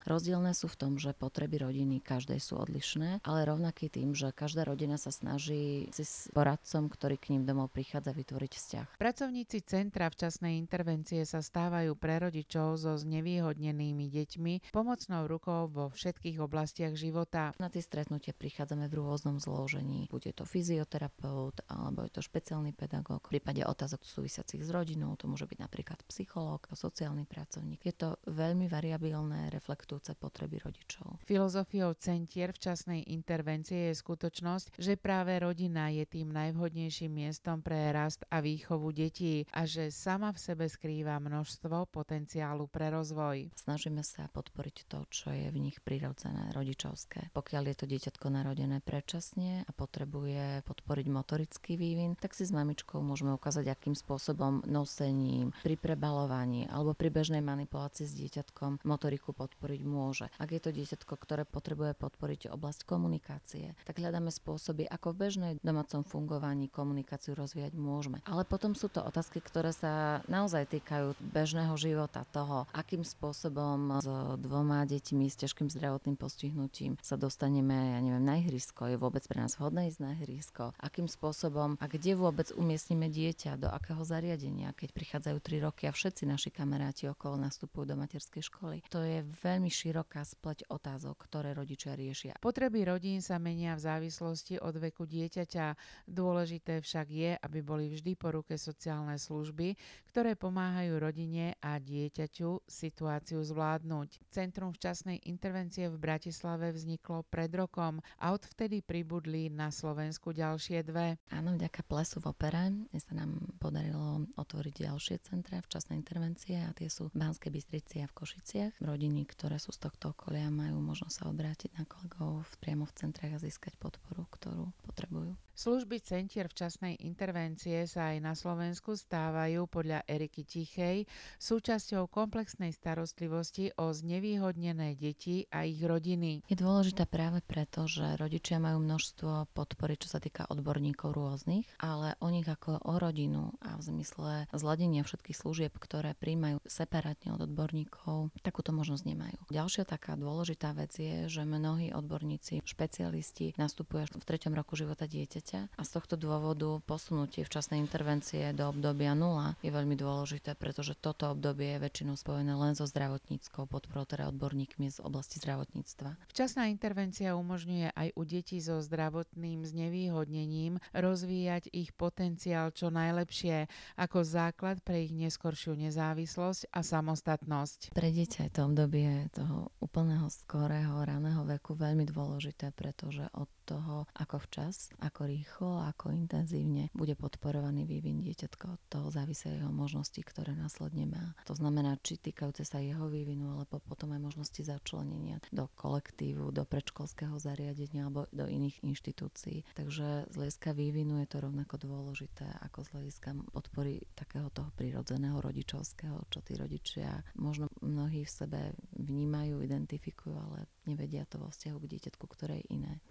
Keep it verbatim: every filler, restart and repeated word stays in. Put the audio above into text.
Rozdielne sú v tom, že potreby rodiny každej sú odlišné, ale rovnaký tým, že každá rodina sa snaží si s poradcom, ktorý k ním domov prichádza, vytvoriť vzťah. Pracovníci Centra včasnej intervencie sa stávajú pre rodičov so znevýhodnenými deťmi pomocnou rukou vo všetkých oblastiach života. Na tie stretnutie prichádzame v rôznom zložení. Bude to fyzioterapeut alebo je to špeciálny pedagóg. V prípade otázok súvisiacich s rodinou to môže byť napríklad psychológ, sociálny pracovník. Je to veľmi variabilné, reflektujúce potreby rodičov. Filozofiou centier včasnej intervencie je skutočnosť, že práve rodina je tým najvhodnejším miestom pre rast a výchovu detí a že sama v sebe skrýva množstvo potenciálu pre rozvoj. Snažíme sa podporiť to, čo je v nich prirodzené, rodičovské. Pokiaľ je to dieťatko narodené predčasne a potrebuje podporiť motorický vývin, tak si s mamičkou môžeme ukázať, akým spôsobom nosením, pri prebalovaní alebo pri bežnej manipulácii s dieťatkom motoriku podporiť môže. Ak je to dieťatko, ktoré potrebuje podporiť oblasť komunikácie, tak hľadáme spôsoby, ako v bežnej domácom fungovaní komunikáciu rozvíjať môžeme. Ale potom sú to otázky, ktoré sa naozaj týkajú bežného života, toho, akým spôsobom s dvoma deťmi s ťažkým zdravotným postihnutím sa dostaneme, ja neviem, na ihrisko, je vôbec pre nás vhodné ísť na ihrisko, akým spôsobom a kde vôbec umiestnime dieťa, do akého zariadenia, keď prichádzajú tri roky a všetci naši kamaráti okolo nastupujú do materskej školy. To je veľmi široká spleť otázok, ktoré rodičia riešia. Potreby rodín sa menia v závislosti od veku dieťaťa. Dôležité však je, aby boli vždy po ruke sociálne služby, ktoré pomáhajú rodine a dieťaťu situáciu zvládnuť. Centrum včasnej intervencie v Bratislave vzniklo pred rokom a odvtedy pribudli na Slovensku ďalšie dve. Áno, vďaka Plesu v opere sa nám podarilo otvoriť ďalšie centra včasnej intervencie a tie sú v Banskej Bystrici a v Košiciach. Rodiny, ktoré sú z tohto okolia, majú možnosť sa obrátiť na kolegov priamo v centrách a získať podporu, ktorú potrebujú. Služby centier včasnej intervencie sa aj na Slovensku stávajú podľa Eriky Tichej súčasťou komplexnej starostlivosti o znevýhodnené deti a ich rodiny. Je dôležité práve preto, že rodičia majú množstvo podpory, čo sa týka odborníkov rôznych, ale o nich ako o rodinu a v zmysle zladenia všetkých služieb, ktoré príjmajú separátne od odborníkov, takúto možnosť nemajú. Ďalšia taká dôležitá vec je, že mnohí odborníci, špecialisti nastupujú až v treťom roku života dieťaťa a z tohto dôvodu posunutie včasnej intervencie do obdobia nula je veľmi dôležité, pretože toto obdobie je väčšinou spojené len so zdravotníckou podporou, teda odborníkmi z oblasti zdravotníctva. Včasná intervencia umožňuje aj u detí so zdravotným znevýhodnením rozvíjať ich potenciál čo najlepšie ako základ pre ich neskoršiu nezávislosť a samostatnosť. Pre dieťa je to obdobie toho úplného skorého raného veku veľmi dôležité, pretože od toho, ako včas, ako rýchlo, ako intenzívne bude podporovaný vývin dieťatka. Od toho závisia jeho možnosti, ktoré následne má. To znamená, či týkajúce sa jeho vývinu, alebo potom aj možnosti začlenenia do kolektívu, do predškolského zariadenia alebo do iných inštitúcií. Takže z hľadiska vývinu je to rovnako dôležité ako z hľadiska podpory takého toho prirodzeného rodičovského, čo tí rodičia možno mnohí v sebe vnímajú, identifikujú, ale nevedia to vo vzťahu k dieťatku, ktoré je iné.